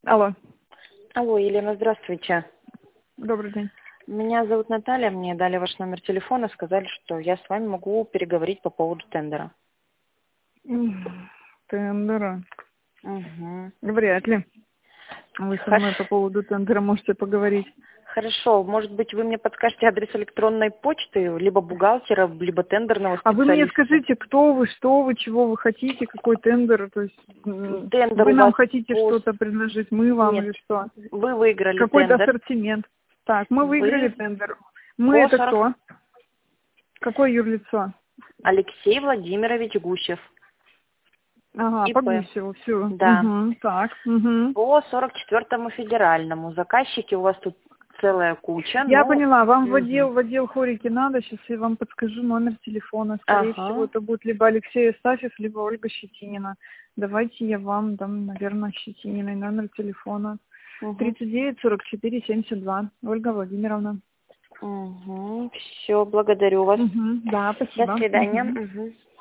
Алло, Алло, Елена, здравствуйте. добрый день. Меня зовут Наталья, мне дали ваш номер телефона, сказали, что я с вами могу переговорить по поводу тендера. Тендера. Угу. Вряд ли. Вы со мной по поводу тендера можете поговорить. Хорошо, может быть, вы мне подскажете адрес электронной почты, либо бухгалтера, либо тендерного А вы мне специалиста? скажите, кто вы, что вы, чего вы хотите, какой тендер, то есть Тендер вы у нам вас хотите по... что-то предложить, мы вам Нет, или что? вы выиграли Какой-то тендер. ассортимент. Так, мы выиграли Вы тендер. Мы по это 40... кто? Какое юрлицо? Алексей Владимирович Гусев. Ага, по ИП. Гусеву, все. Да. Угу, так, угу. По 44-му федеральному. Заказчики у вас тут целая куча, Я ну... поняла, вам Угу. в отдел хорики надо, сейчас я вам подскажу номер телефона. Скорее всего, Ага. это будет либо Алексей Астафьев, либо Ольга Щетинина. Давайте я вам дам, наверное, Щетининой номер телефона. Угу. 39 44 72. Ольга Владимировна. Угу. Все, благодарю вас. Угу, да, До спасибо. свидания. Угу. Угу.